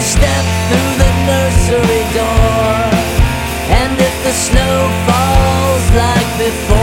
step through the nursery door, and if the snow falls like before,